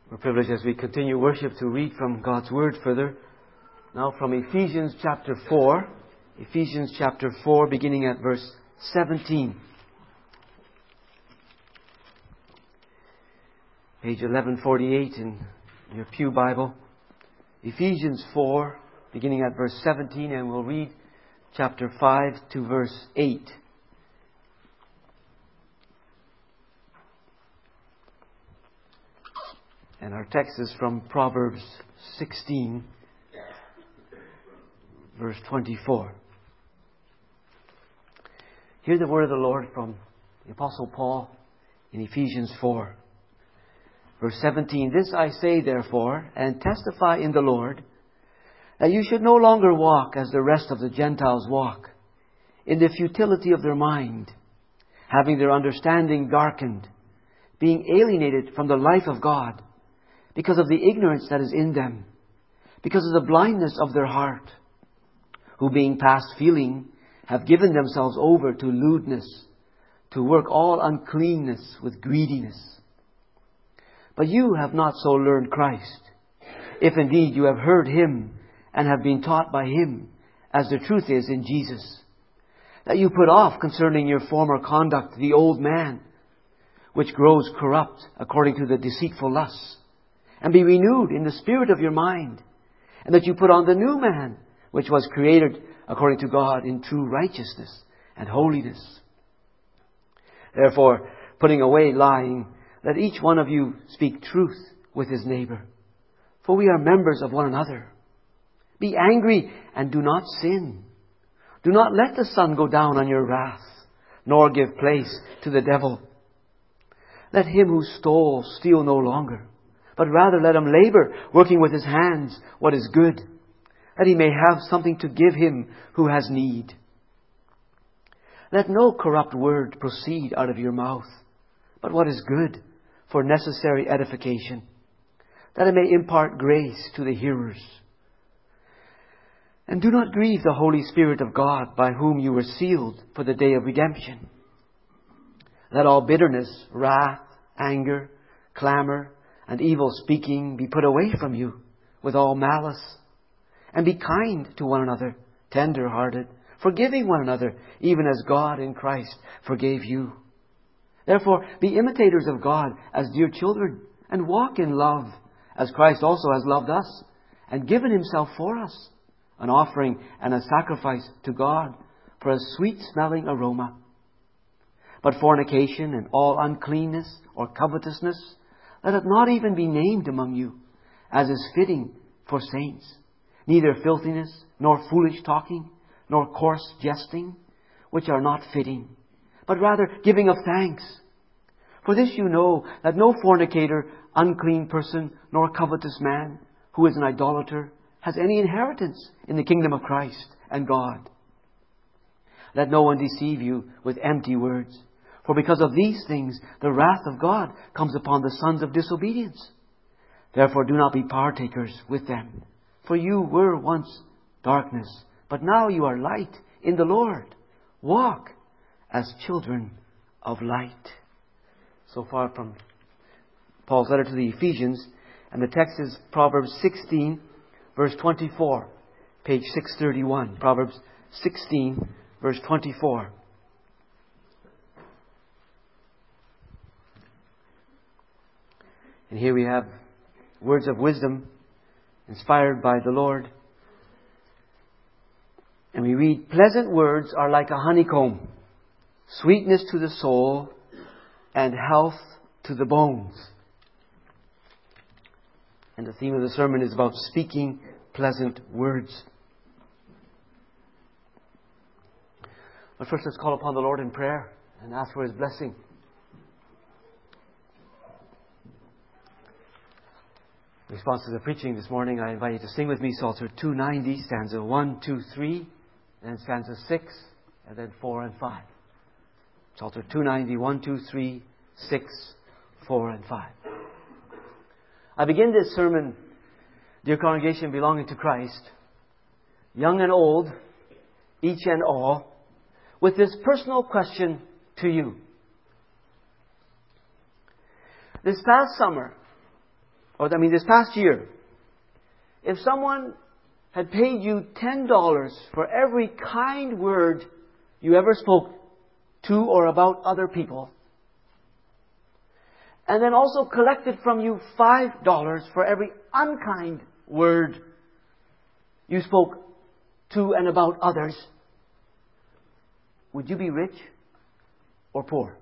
We're privileged as we continue worship to read from God's Word further. Now from Ephesians chapter 4. Ephesians chapter 4 beginning at verse 17. Page 1148 in your Pew Bible. Ephesians 4 beginning at verse 17, and we'll read chapter 5 to verse 8. And our text is from Proverbs 16, verse 24. Hear the word of the Lord from the Apostle Paul in Ephesians 4. Verse 17, "This I say therefore, and testify in the Lord, that you should no longer walk as the rest of the Gentiles walk, in the futility of their mind, having their understanding darkened, being alienated from the life of God, because of the ignorance that is in them, because of the blindness of their heart, who being past feeling have given themselves over to lewdness, to work all uncleanness with greediness. But you have not so learned Christ, if indeed you have heard Him and have been taught by Him, as the truth is in Jesus, that you put off concerning your former conduct the old man, which grows corrupt according to the deceitful lusts, and be renewed in the spirit of your mind, and that you put on the new man, which was created according to God in true righteousness and holiness. Therefore, putting away lying, let each one of you speak truth with his neighbor, for we are members of one another. Be angry and do not sin. Do not let the sun go down on your wrath, nor give place to the devil. Let him who stole steal no longer, but rather let him labor, working with his hands what is good, that he may have something to give him who has need. Let no corrupt word proceed out of your mouth, but what is good for necessary edification, that it may impart grace to the hearers. And do not grieve the Holy Spirit of God, by whom you were sealed for the day of redemption. Let all bitterness, wrath, anger, clamor, and evil speaking be put away from you with all malice. And be kind to one another, tender-hearted, forgiving one another, even as God in Christ forgave you. Therefore, be imitators of God as dear children, and walk in love, as Christ also has loved us, and given Himself for us, an offering and a sacrifice to God for a sweet-smelling aroma. But fornication and all uncleanness or covetousness, let it not even be named among you, as is fitting for saints. Neither filthiness, nor foolish talking, nor coarse jesting, which are not fitting, but rather giving of thanks. For this you know, that no fornicator, unclean person, nor covetous man, who is an idolater, has any inheritance in the kingdom of Christ and God. Let no one deceive you with empty words. For because of these things, the wrath of God comes upon the sons of disobedience. Therefore do not be partakers with them. For you were once darkness, but now you are light in the Lord. Walk as children of light." So far from Paul's letter to the Ephesians. And the text is Proverbs 16, verse 24. Page 631. Proverbs 16, verse 24. And here we have words of wisdom inspired by the Lord. And we read, "Pleasant words are like a honeycomb, sweetness to the soul, and health to the bones." And the theme of the sermon is about speaking pleasant words. But first, let's call upon the Lord in prayer and ask for His blessing. In response to the preaching this morning, I invite you to sing with me Psalter 290, stanza 1, 2, 3, and stanza 6, and then 4 and 5. Psalter 290, 1, 2, 3, 6, 4, and 5. I begin this sermon, dear congregation belonging to Christ, young and old, each and all, with this personal question to you. This past summer, this past year, if someone had paid you $10 for every kind word you ever spoke to or about other people, and then also collected from you $5 for every unkind word you spoke to and about others, would you be rich or poor?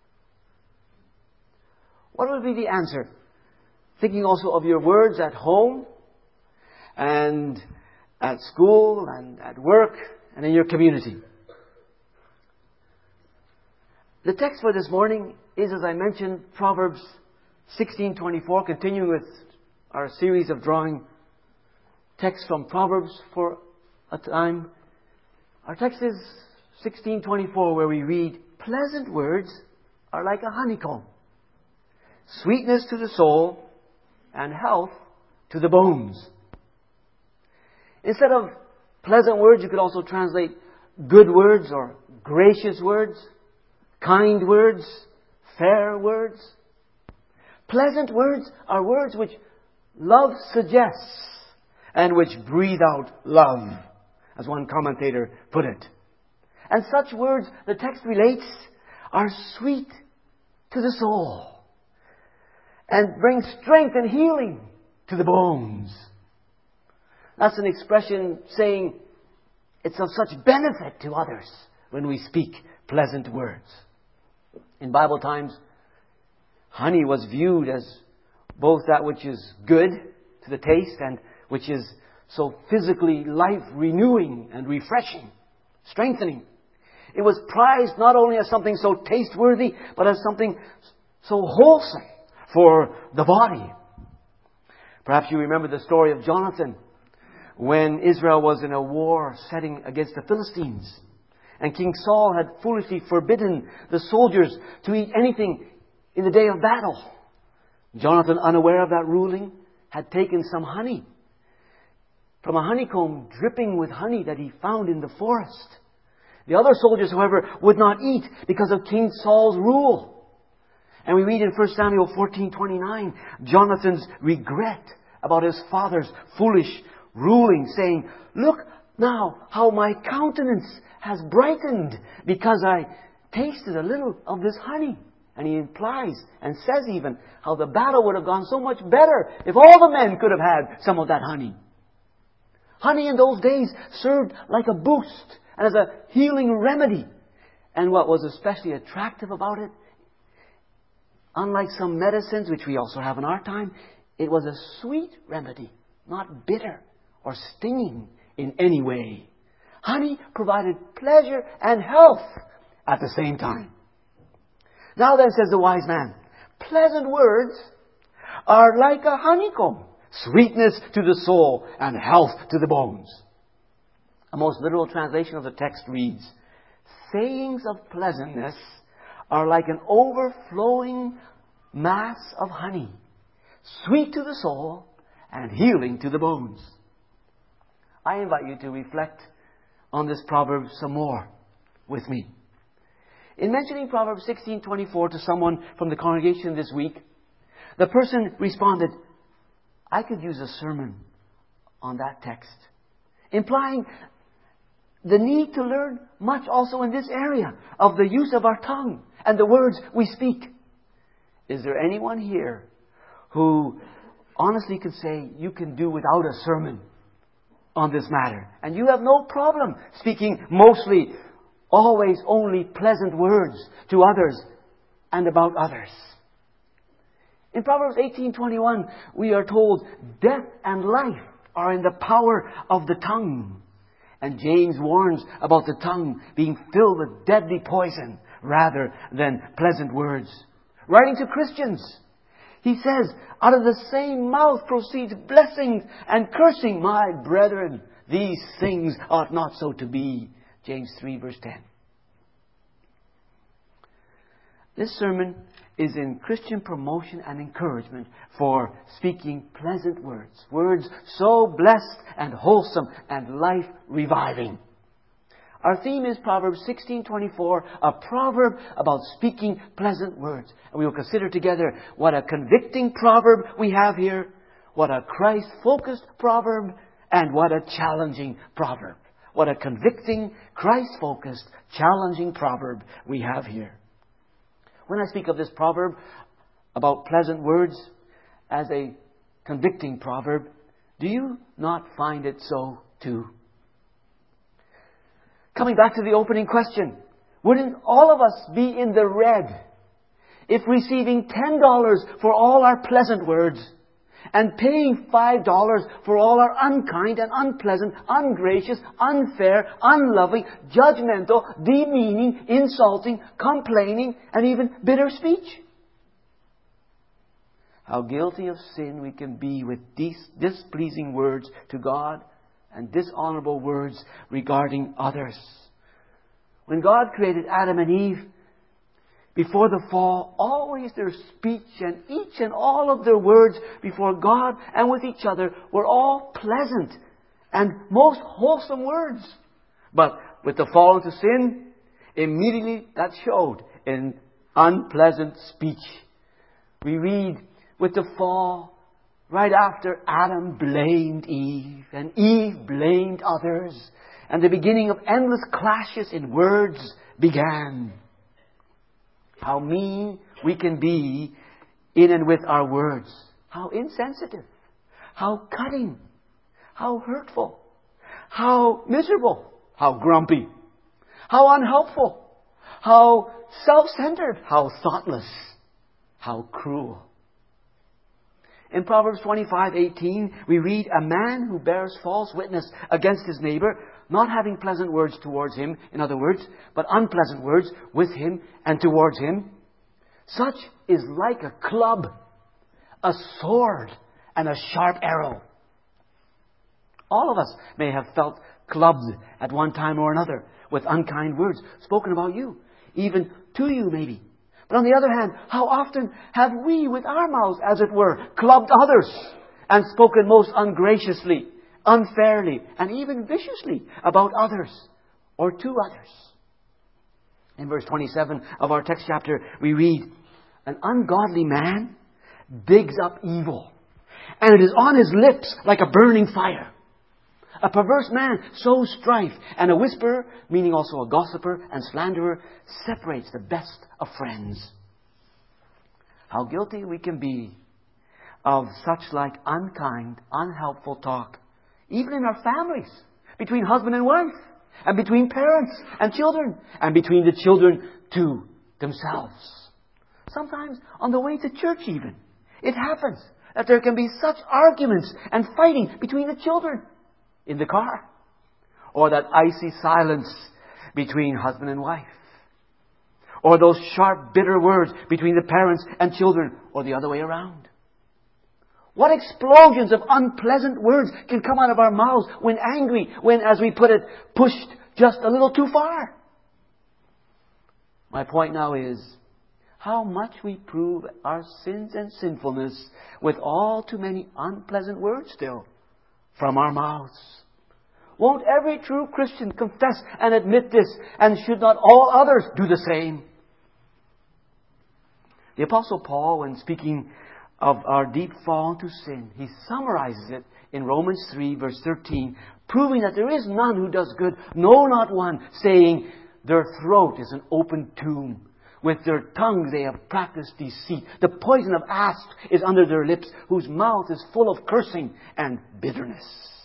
What would be the answer? Thinking also of your words at home and at school and at work and in your community. The text for this morning is, as I mentioned, Proverbs 16:24, continuing with our series of drawing texts from Proverbs for a time. Our text is 16:24, where we read, "Pleasant words are like a honeycomb, sweetness to the soul and health to the bones." Instead of pleasant words, you could also translate good words or gracious words, kind words, fair words. Pleasant words are words which love suggests and which breathe out love, as one commentator put it. And such words, the text relates, are sweet to the soul and bring strength and healing to the bones. That's an expression saying it's of such benefit to others when we speak pleasant words. In Bible times, honey was viewed as both that which is good to the taste and which is so physically life-renewing and refreshing, strengthening. It was prized not only as something so taste-worthy, but as something so wholesome for the body. Perhaps you remember the story of Jonathan when Israel was in a war setting against the Philistines. And King Saul had foolishly forbidden the soldiers to eat anything in the day of battle. Jonathan, unaware of that ruling, had taken some honey from a honeycomb dripping with honey that he found in the forest. The other soldiers, however, would not eat because of King Saul's rule. And we read in 1 Samuel 14:29, Jonathan's regret about his father's foolish ruling, saying, "Look now how my countenance has brightened because I tasted a little of this honey." And he implies and says even how the battle would have gone so much better if all the men could have had some of that honey. Honey in those days served like a boost and as a healing remedy. And what was especially attractive about it, unlike some medicines which we also have in our time, it was a sweet remedy, not bitter or stinging in any way. Honey provided pleasure and health at the same time. Now then, says the wise man, pleasant words are like a honeycomb, sweetness to the soul and health to the bones. A most literal translation of the text reads, sayings of pleasantness are like an overflowing mass of honey, sweet to the soul and healing to the bones. I invite you to reflect on this proverb some more with me. In mentioning Proverbs 16:24 to someone from the congregation this week, the person responded, I could use a sermon on that text, implying the need to learn much also in this area of the use of our tongue and the words we speak. Is there anyone here who honestly could say you can do without a sermon on this matter? And you have no problem speaking mostly, always only pleasant words to others and about others. In Proverbs 18:21, we are told death and life are in the power of the tongue. And James warns about the tongue being filled with deadly poison rather than pleasant words. Writing to Christians, he says, out of the same mouth proceeds blessings and cursing. My brethren, these things ought not so to be. James 3 verse 10. This sermon is in Christian promotion and encouragement for speaking pleasant words. Words so blessed and wholesome and life-reviving. Our theme is Proverbs 16:24, a proverb about speaking pleasant words. And we will consider together what a convicting proverb we have here, what a Christ-focused proverb, and what a challenging proverb. What a convicting, Christ-focused, challenging proverb we have here. When I speak of this proverb about pleasant words as a convicting proverb, do you not find it so too? Coming back to the opening question, wouldn't all of us be in the red if receiving $10 for all our pleasant words and paying $5 for all our unkind and unpleasant, ungracious, unfair, unloving, judgmental, demeaning, insulting, complaining, and even bitter speech? How guilty of sin we can be with displeasing words to God and dishonorable words regarding others. When God created Adam and Eve, before the fall, always their speech and each and all of their words before God and with each other were all pleasant and most wholesome words. But with the fall into sin, immediately that showed in unpleasant speech. We read, with the fall, right after Adam blamed Eve, and Eve blamed others, and the beginning of endless clashes in words began. How mean we can be in and with our words. How insensitive. How cutting. How hurtful. How miserable. How grumpy. How unhelpful. How self-centered. How thoughtless. How cruel. In Proverbs 25:18, we read, a man who bears false witness against his neighbor, not having pleasant words towards him, in other words, but unpleasant words with him and towards him, such is like a club, a sword, and a sharp arrow. All of us may have felt clubbed at one time or another with unkind words spoken about you, even to you maybe. But on the other hand, how often have we, with our mouths, as it were, clubbed others and spoken most ungraciously, unfairly, and even viciously about others or to others? In verse 27 of our text chapter, we read, an ungodly man digs up evil, and it is on his lips like a burning fire. A perverse man sows strife, and a whisperer, meaning also a gossiper and slanderer, separates the best of friends. How guilty we can be of such like unkind, unhelpful talk, even in our families, between husband and wife, and between parents and children, and between the children to themselves. Sometimes on the way to church even, it happens that there can be such arguments and fighting between the children in the car, or that icy silence between husband and wife, or those sharp, bitter words between the parents and children, or the other way around. What explosions of unpleasant words can come out of our mouths when angry, when, as we put it, pushed just a little too far. My point now is how much we prove our sins and sinfulness with all too many unpleasant words still from our mouths. Won't every true Christian confess and admit this, and should not all others do the same? The Apostle Paul, when speaking of our deep fall into sin, he summarizes it in Romans 3 verse 13, proving that there is none who does good, no, not one, saying, their throat is an open tomb. With their tongues they have practiced deceit. The poison of asps is under their lips, whose mouth is full of cursing and bitterness.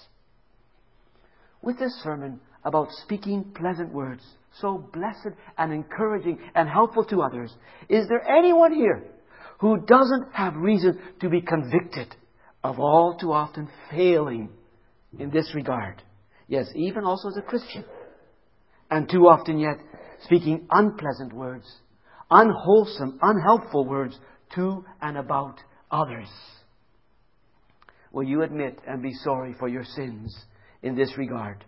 With this sermon about speaking pleasant words, so blessed and encouraging and helpful to others, is there anyone here who doesn't have reason to be convicted of all too often failing in this regard? Yes, even also as a Christian. And too often yet speaking unpleasant words, unwholesome, unhelpful words to and about others. Will you admit and be sorry for your sins in this regard?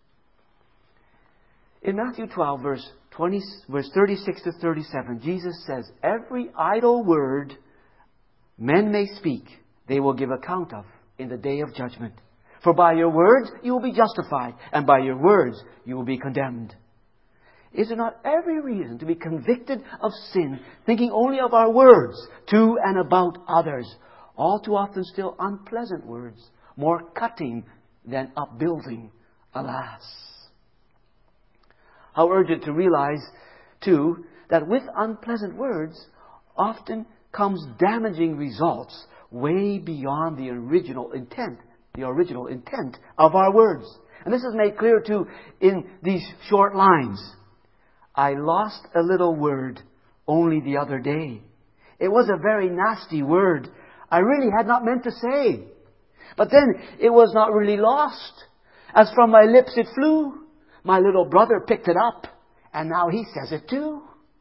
In Matthew 12, verse 36 to 37, Jesus says, every idle word men may speak, they will give account of in the day of judgment. For by your words you will be justified, and by your words you will be condemned. Is there not every reason to be convicted of sin, thinking only of our words to and about others? All too often still unpleasant words, more cutting than upbuilding, alas. How urgent to realize, too, that with unpleasant words often comes damaging results way beyond the original intent of our words. And this is made clear, too, in these short lines. I lost a little word only the other day. It was a very nasty word I really had not meant to say. But then it was not really lost. As from my lips it flew. My little brother picked it up, and now he says it too.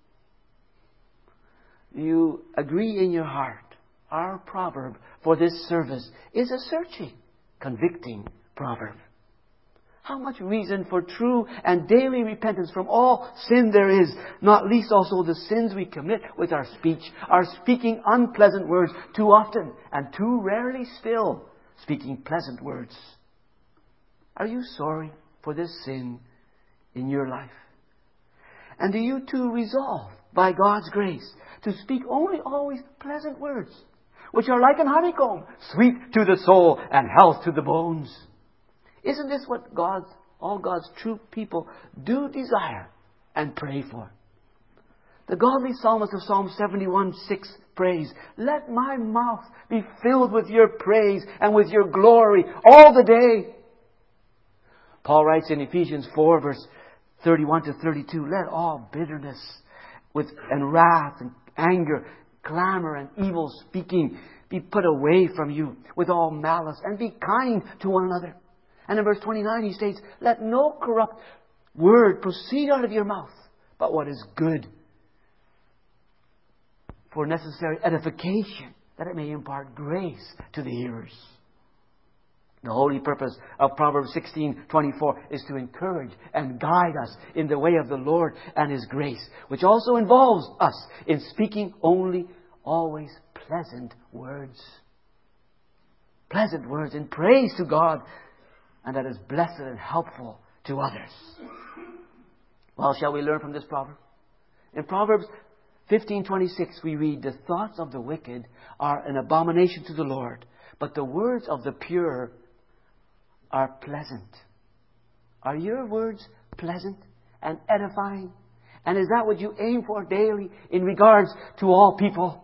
You agree in your heart. Our proverb for this service is a searching, convicting proverb. How much reason for true and daily repentance from all sin there is, not least also the sins we commit with our speech, our speaking unpleasant words too often and too rarely still speaking pleasant words. Are you sorry for this sin in your life? And do you too resolve, by God's grace, to speak only always pleasant words, which are like an honeycomb, sweet to the soul and health to the bones? Isn't this what all God's true people do desire and pray for? The godly psalmist of Psalm 71:6 prays, let my mouth be filled with your praise and with your glory all the day. Paul writes in Ephesians 4, verse 31 to 32, let all bitterness and wrath and anger, clamor and evil speaking be put away from you with all malice, and be kind to one another. And in verse 29 he states, let no corrupt word proceed out of your mouth, but what is good for necessary edification, that it may impart grace to the hearers. The holy purpose of Proverbs 16:24 is to encourage and guide us in the way of the Lord and His grace, which also involves us in speaking only always pleasant words. Pleasant words in praise to God, and that is blessed and helpful to others. Well, shall we learn from this proverb? In Proverbs 15:26 we read, the thoughts of the wicked are an abomination to the Lord, but the words of the pure are pleasant. Are your words pleasant and edifying? And is that what you aim for daily in regards to all people?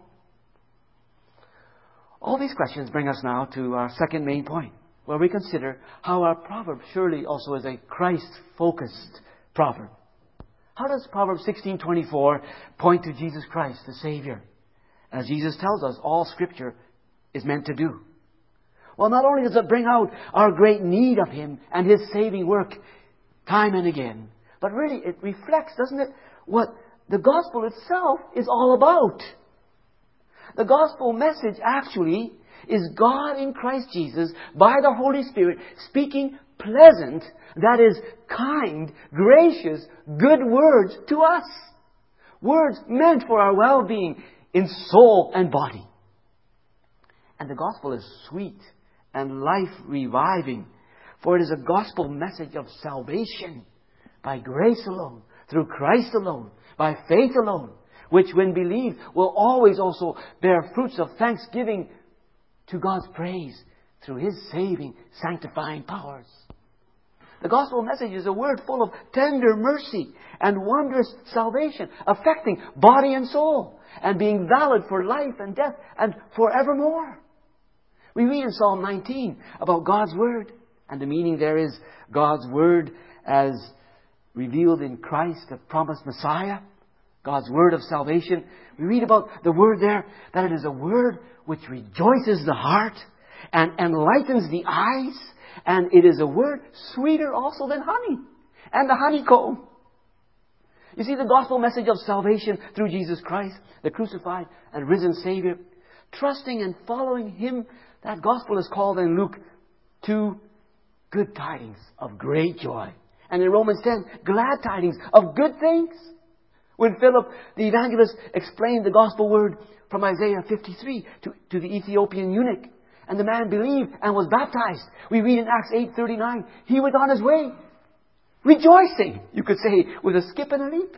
All these questions bring us now to our second main point, where we consider how our proverb surely also is a Christ-focused proverb. How does Proverbs 16:24 point to Jesus Christ, the Savior? As Jesus tells us, all Scripture is meant to do. Well, not only does it bring out our great need of Him and His saving work time and again, but really it reflects, doesn't it, what the gospel itself is all about. The gospel message actually is God in Christ Jesus, by the Holy Spirit, speaking pleasant, that is, kind, gracious, good words to us. Words meant for our well-being in soul and body. And the gospel is sweet and life-reviving, for it is a gospel message of salvation by grace alone, through Christ alone, by faith alone, which when believed will always also bear fruits of thanksgiving to God's praise through His saving, sanctifying powers. The gospel message is a word full of tender mercy and wondrous salvation, affecting body and soul, and being valid for life and death and forevermore. We read in Psalm 19 about God's Word, and the meaning there is God's Word as revealed in Christ, the promised Messiah, God's Word of salvation. We read about the Word there, that it is a Word which rejoices the heart and enlightens the eyes, and it is a Word sweeter also than honey and the honeycomb. You see, the gospel message of salvation through Jesus Christ, the crucified and risen Savior, trusting and following Him, that gospel is called in Luke 2, good tidings of great joy. And in Romans 10, glad tidings of good things. When Philip, the evangelist, explained the gospel word from Isaiah 53 to the Ethiopian eunuch, And the man believed and was baptized. We read in Acts 8:39, he went on his way, rejoicing, you could say, with a skip and a leap.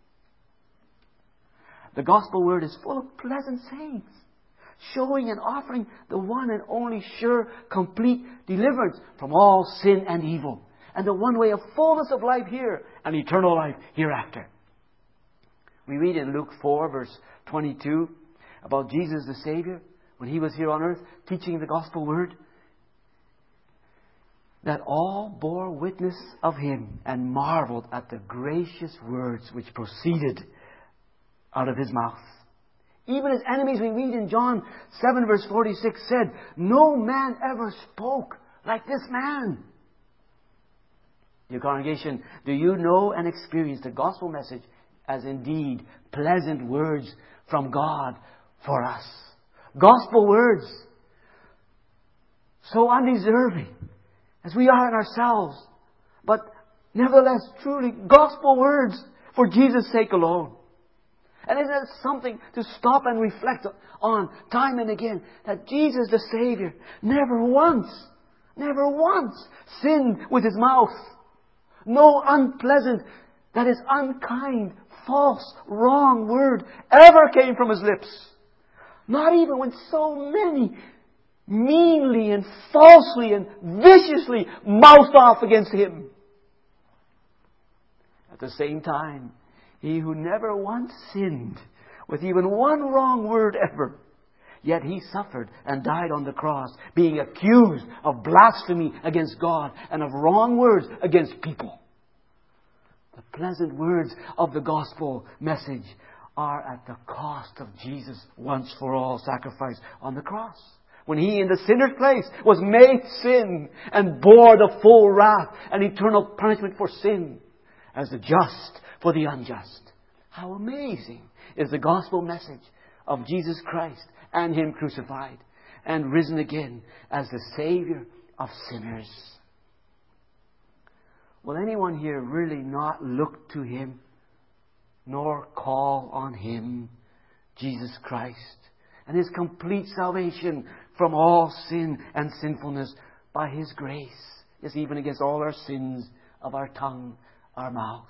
The gospel word is full of pleasant sayings, showing and offering the one and only sure, complete deliverance from all sin and evil, and the one way of fullness of life here and eternal life hereafter. We read in Luke 4, verse 22, about Jesus the Savior, when He was here on earth teaching the gospel word, that all bore witness of Him and marveled at the gracious words which proceeded out of His mouth. Even His enemies, we read in John 7 verse 46, said, no man ever spoke like this man. Dear congregation, do you know and experience the gospel message as indeed pleasant words from God for us? Gospel words, so undeserving as we are in ourselves, but nevertheless truly gospel words for Jesus' sake alone. And isn't that something to stop and reflect on time and again? That Jesus the Savior never once sinned with His mouth. No unpleasant, that is unkind, false, wrong word ever came from His lips. Not even when so many meanly and falsely and viciously mouthed off against Him. At the same time, He who never once sinned with even one wrong word ever, yet He suffered and died on the cross, being accused of blasphemy against God and of wrong words against people. The pleasant words of the gospel message are at the cost of Jesus' once for all sacrifice on the cross. When He in the sinner's place was made sin and bore the full wrath and eternal punishment for sin as the just for the unjust. How amazing is the gospel message of Jesus Christ and Him crucified and risen again as the Savior of sinners. Will anyone here really not look to Him nor call on Him, Jesus Christ, and His complete salvation from all sin and sinfulness by His grace? Yes, even against all our sins of our tongue, our mouth.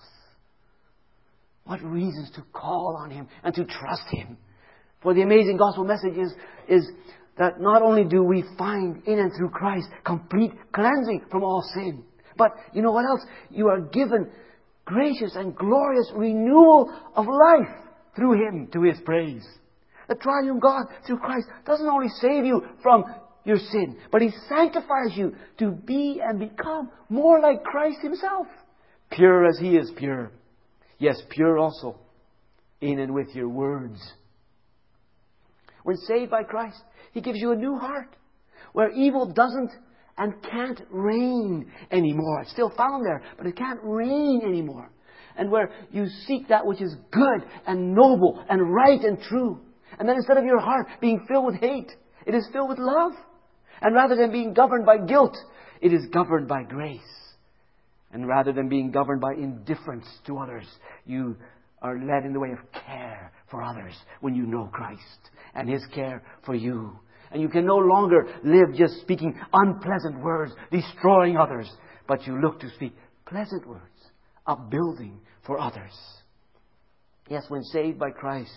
What reasons to call on Him and to trust Him. For the amazing gospel message is that not only do we find in and through Christ complete cleansing from all sin, but you know what else? You are given gracious and glorious renewal of life through Him to His praise. The triune God through Christ doesn't only save you from your sin, but He sanctifies you to be and become more like Christ Himself. Pure as He is pure. Yes, pure also in and with your words. When saved by Christ, He gives you a new heart where evil doesn't and can't reign anymore. It's still found there, but it can't reign anymore. And where you seek that which is good and noble and right and true. And then instead of your heart being filled with hate, it is filled with love. And rather than being governed by guilt, it is governed by grace. And rather than being governed by indifference to others, you are led in the way of care for others when you know Christ and His care for you. And you can no longer live just speaking unpleasant words, destroying others, but you look to speak pleasant words, upbuilding for others. Yes, when saved by Christ,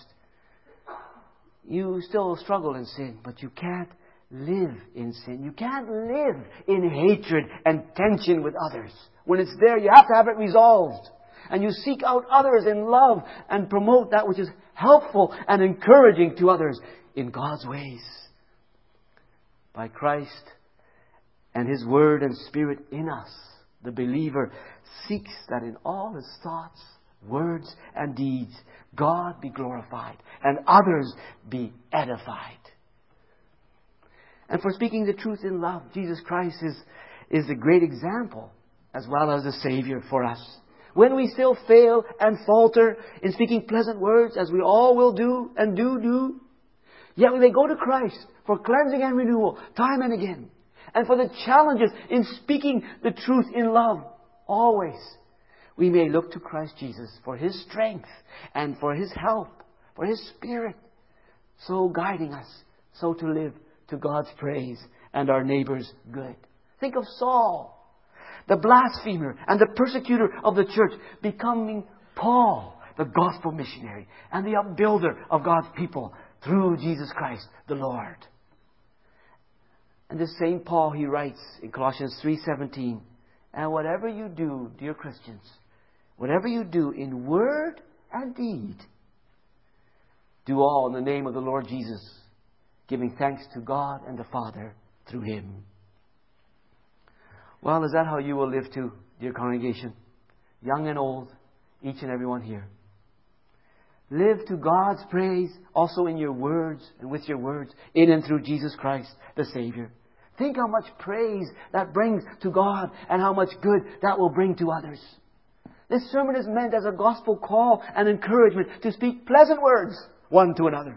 you still struggle in sin, but you can't live in sin. You can't live in hatred and tension with others. When it's there, you have to have it resolved. And you seek out others in love and promote that which is helpful and encouraging to others in God's ways. By Christ and His Word and Spirit in us, the believer seeks that in all his thoughts, words, and deeds, God be glorified and others be edified. And for speaking the truth in love, Jesus Christ is the great example as well as the Savior for us. When we still fail and falter in speaking pleasant words, as we all will do and do, yet we may go to Christ for cleansing and renewal time and again. And for the challenges in speaking the truth in love, always, we may look to Christ Jesus for His strength and for His help, for His Spirit, so guiding us, so to live to God's praise and our neighbor's good. Think of Saul, the blasphemer and the persecutor of the church, becoming Paul, the gospel missionary and the upbuilder of God's people through Jesus Christ the Lord. And this same Paul, he writes in Colossians 3:17, and whatever you do, dear Christians, whatever you do in word and deed, do all in the name of the Lord Jesus, giving thanks to God and the Father through Him. Well, is that how you will live too, dear congregation? Young and old, each and every one here. Live to God's praise also in your words and with your words, in and through Jesus Christ, the Savior. Think how much praise that brings to God and how much good that will bring to others. This sermon is meant as a gospel call and encouragement to speak pleasant words one to another.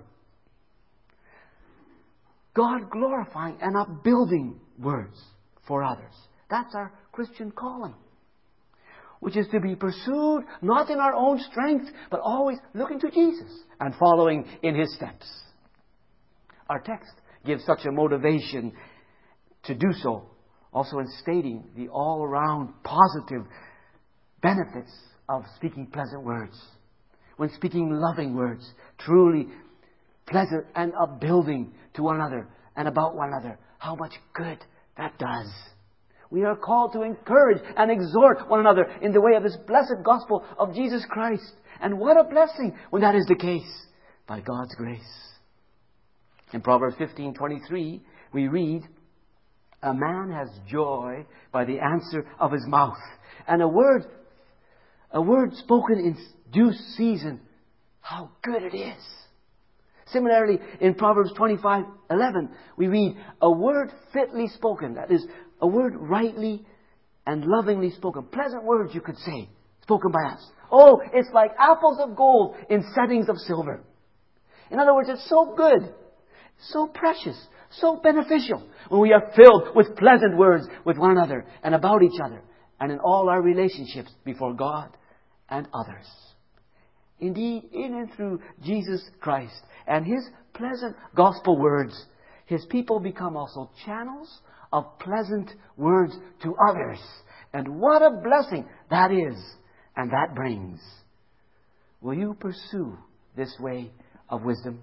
God glorifying and upbuilding words for others. That's our Christian calling, which is to be pursued not in our own strength, but always looking to Jesus and following in His steps. Our text gives such a motivation to do so, also in stating the all-around positive benefits of speaking pleasant words. When speaking loving words, truly pleasant and upbuilding to one another and about one another, how much good that does. We are called to encourage and exhort one another in the way of this blessed gospel of Jesus Christ. And what a blessing when that is the case, by God's grace. In Proverbs 15:23, we read, a man has joy by the answer of his mouth, and a word spoken in due season, how good it is. Similarly, in Proverbs 25:11, we read, a word fitly spoken, that is, a word rightly and lovingly spoken. Pleasant words, you could say, spoken by us. Oh, it's like apples of gold in settings of silver. In other words, it's so good, so precious, so beneficial when we are filled with pleasant words with one another and about each other and in all our relationships before God and others. Indeed, in and through Jesus Christ and His pleasant gospel words, His people become also channels of pleasant words to others. And what a blessing that is and that brings. Will you pursue this way of wisdom?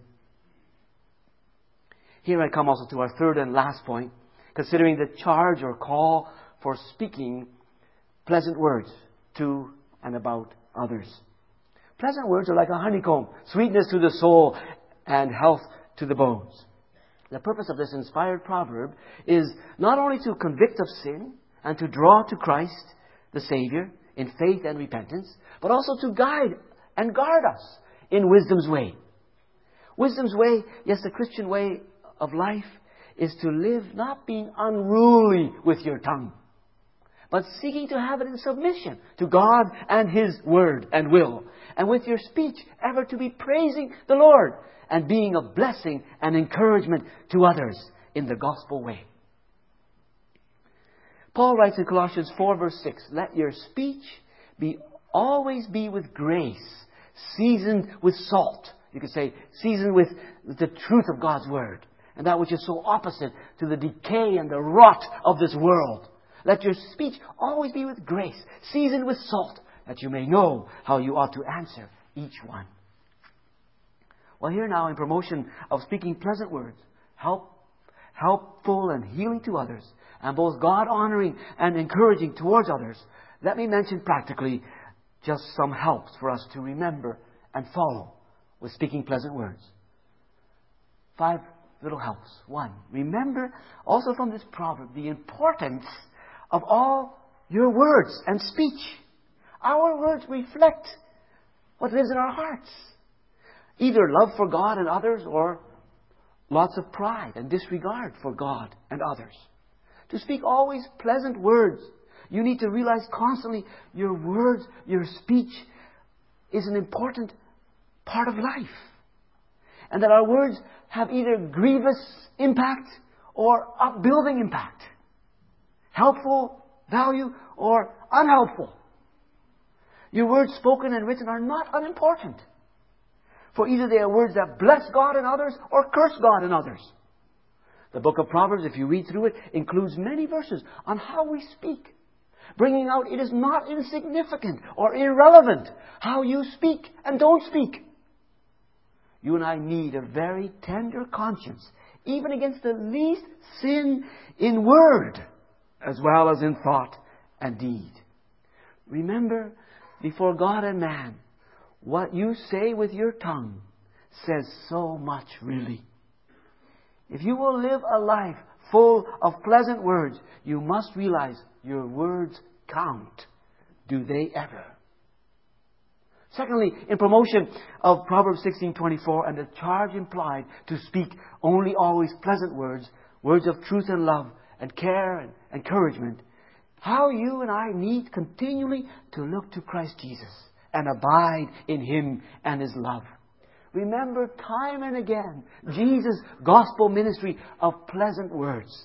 Here I come also to our third and last point, considering the charge or call for speaking pleasant words to and about others. Pleasant words are like a honeycomb, sweetness to the soul and health to the bones. The purpose of this inspired proverb is not only to convict of sin and to draw to Christ, the Savior, in faith and repentance, but also to guide and guard us in wisdom's way. Wisdom's way, yes, the Christian way of life, is to live not being unruly with your tongue, but seeking to have it in submission to God and His Word and will, and with your speech ever to be praising the Lord and being a blessing and encouragement to others in the gospel way. Paul writes in Colossians 4 verse 6, let your speech always be with grace, seasoned with salt. You could say seasoned with the truth of God's Word, and that which is so opposite to the decay and the rot of this world. Let your speech always be with grace, seasoned with salt, that you may know how you ought to answer each one. Well, here now, in promotion of speaking pleasant words, helpful and healing to others, and both God-honoring and encouraging towards others, let me mention practically just some helps for us to remember and follow with speaking pleasant words. 5 little helps. 1, remember also from this proverb the importance of all your words and speech. Our words reflect what lives in our hearts. Either love for God and others or lots of pride and disregard for God and others. To speak always pleasant words, you need to realize constantly your words, your speech is an important part of life. And that our words have either grievous impact or upbuilding impact. Helpful value or unhelpful. Your words spoken and written are not unimportant. For either they are words that bless God and others or curse God and others. The book of Proverbs, if you read through it, includes many verses on how we speak, bringing out it is not insignificant or irrelevant how you speak and don't speak. You and I need a very tender conscience, even against the least sin in word, as well as in thought and deed. Remember, before God and man, what you say with your tongue says so much, really. If you will live a life full of pleasant words, you must realize your words count. Do they ever? Secondly, in promotion of Proverbs 16:24 and the charge implied to speak only always pleasant words, words of truth and love and care and encouragement, how you and I need continually to look to Christ Jesus and abide in Him and His love. Remember time and again Jesus' gospel ministry of pleasant words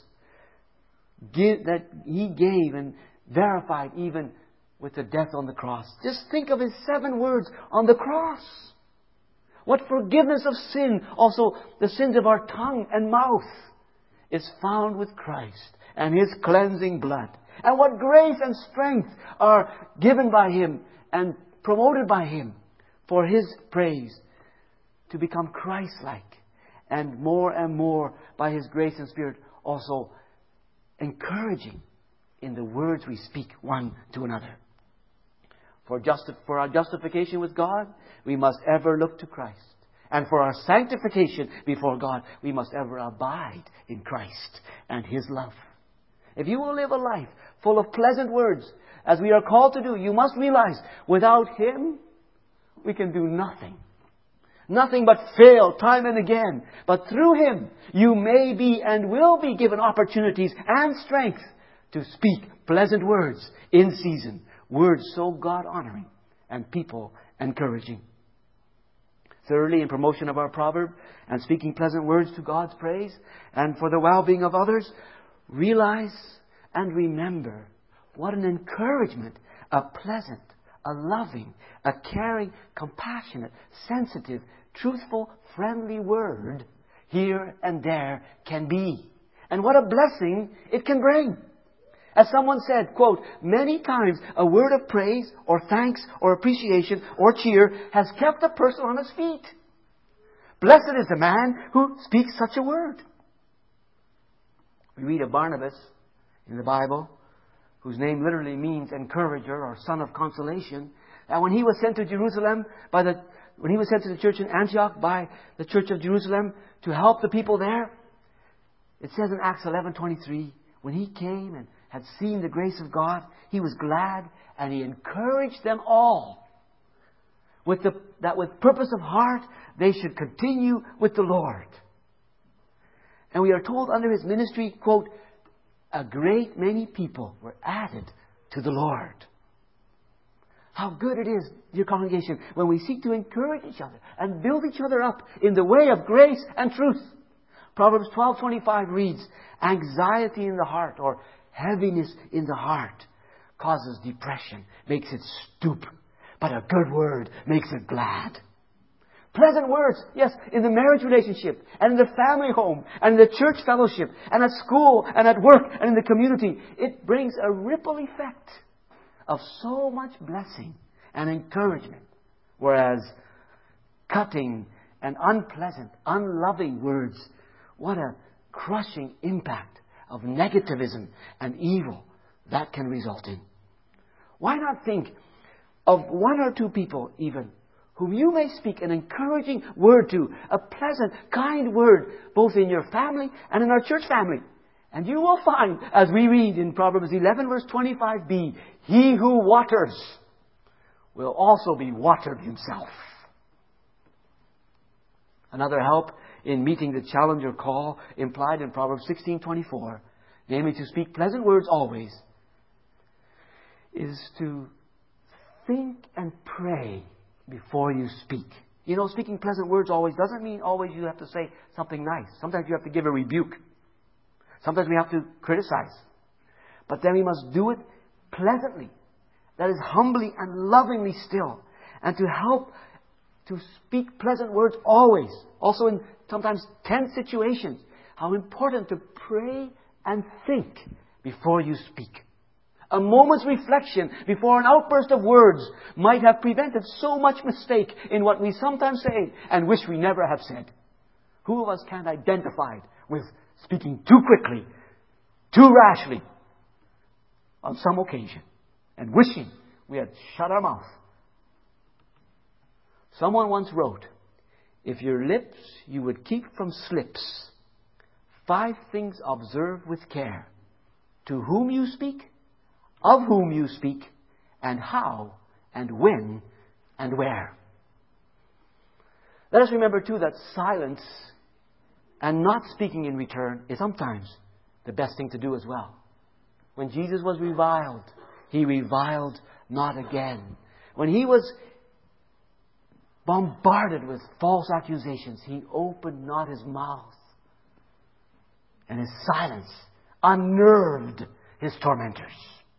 that He gave and verified even with the death on the cross. Just think of His 7 words on the cross. What forgiveness of sin, also the sins of our tongue and mouth, is found with Christ and His cleansing blood. And what grace and strength are given by Him and promoted by Him for His praise to become Christ-like, and more by His grace and Spirit also encouraging in the words we speak one to another. For our justification with God, we must ever look to Christ. And for our sanctification before God, we must ever abide in Christ and His love. If you will live a life full of pleasant words, as we are called to do, you must realize, without Him, we can do nothing. Nothing but fail time and again. But through Him, you may be and will be given opportunities and strength to speak pleasant words in season. Words so God-honoring and people encouraging. Thirdly, in promotion of our proverb and speaking pleasant words to God's praise and for the well-being of others, realize and remember what an encouragement a pleasant, a loving, a caring, compassionate, sensitive, truthful, friendly word here and there can be. And what a blessing it can bring. As someone said, quote, many times a word of praise or thanks or appreciation or cheer has kept a person on his feet. Blessed is the man who speaks such a word. We read of Barnabas in the Bible, whose name literally means encourager or son of consolation. And when he was sent to Jerusalem when he was sent to the church in Antioch by the church of Jerusalem to help the people there, it says in Acts 11:23, when he came and had seen the grace of God, he was glad and he encouraged them all that with purpose of heart they should continue with the Lord. And we are told under his ministry, quote, a great many people were added to the Lord. How good it is, dear congregation, when we seek to encourage each other and build each other up in the way of grace and truth. Proverbs 12:25 reads, anxiety in the heart or heaviness in the heart causes depression, makes it stoop. But a good word makes it glad. Pleasant words, yes, in the marriage relationship, and in the family home, and in the church fellowship, and at school, and at work, and in the community. It brings a ripple effect of so much blessing and encouragement. Whereas cutting and unpleasant, unloving words, what a crushing impact of negativism and evil that can result in. Why not think of one or two people even whom you may speak an encouraging word to, a pleasant, kind word, both in your family and in our church family. And you will find, as we read in Proverbs 11 verse 25b, he who waters will also be watered himself. Another help in meeting the challenge or call implied in Proverbs 16:24, namely to speak pleasant words always, is to think and pray before you speak. You know, speaking pleasant words always doesn't mean always you have to say something nice. Sometimes you have to give a rebuke. Sometimes we have to criticize. But then we must do it pleasantly. That is humbly and lovingly still. And to help to speak pleasant words always. Also in sometimes tense situations. how important to pray and think before you speak. A moment's reflection before an outburst of words might have prevented so much mistake in what we sometimes say and wish we never have said. Who of us can't identify with speaking too quickly, too rashly, on some occasion, and wishing we had shut our mouth? Someone once wrote, if your lips you would keep from slips, 5 things observe with care: to whom you speak, of whom you speak, and how, and when, and where. Let us remember too that silence and not speaking in return is sometimes the best thing to do as well. When Jesus was reviled, He reviled not again. When He was bombarded with false accusations, He opened not His mouth. And His silence unnerved His tormentors.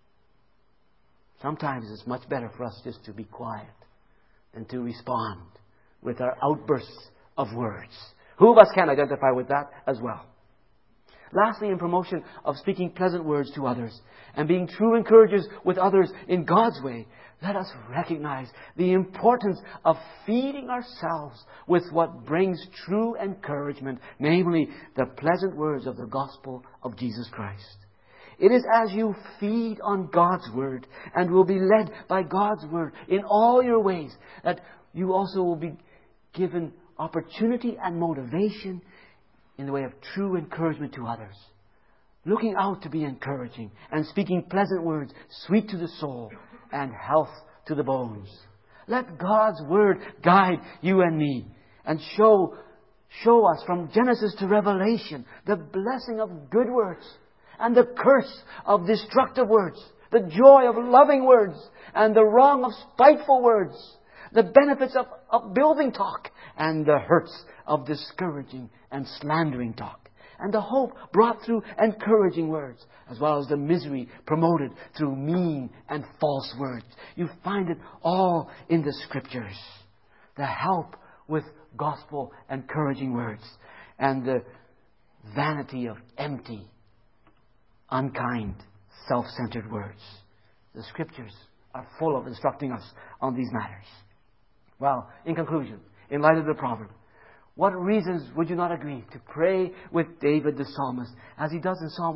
Sometimes it's much better for us just to be quiet than to respond with our outbursts of words. Who of us can identify with that as well? Lastly, in promotion of speaking pleasant words to others and being true encouragers with others in God's way, let us recognize the importance of feeding ourselves with what brings true encouragement, namely the pleasant words of the gospel of Jesus Christ. It is as you feed on God's Word and will be led by God's Word in all your ways that you also will be given opportunity and motivation in the way of true encouragement to others. Looking out to be encouraging and speaking pleasant words, sweet to the soul and health to the bones. Let God's Word guide you and me and show us from Genesis to Revelation the blessing of good words and the curse of destructive words, the joy of loving words and the wrong of spiteful words, the benefits of upbuilding talk and the hurts of discouraging and slandering talk, and the hope brought through encouraging words, as well as the misery promoted through mean and false words. You find it all in the Scriptures. The help with gospel encouraging words and the vanity of empty, unkind, self-centered words. The Scriptures are full of instructing us on these matters. Well, in conclusion, in light of the proverb, what reasons would you not agree to pray with David the psalmist as he does in Psalm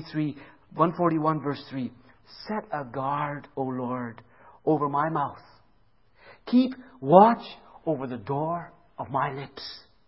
141 verse 3? Set a guard, O Lord, over my mouth. Keep watch over the door of my lips.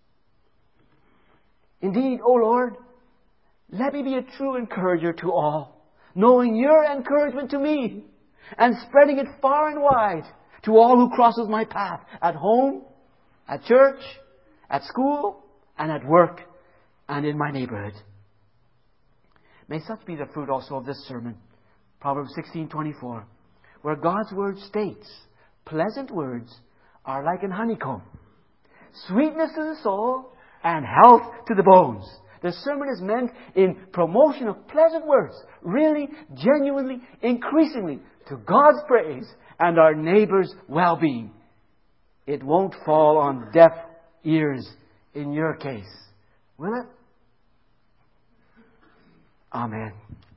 Indeed, O Lord, let me be a true encourager to all, knowing your encouragement to me and spreading it far and wide to all who crosses my path at home, at church, at school, and at work, and in my neighborhood. May such be the fruit also of this sermon, Proverbs 16:24, where God's Word states, pleasant words are like an honeycomb, sweetness to the soul and health to the bones. The sermon is meant in promotion of pleasant words, really, genuinely, increasingly, to God's praise and our neighbor's well-being. It won't fall on deaf ears in your case, will it? Amen.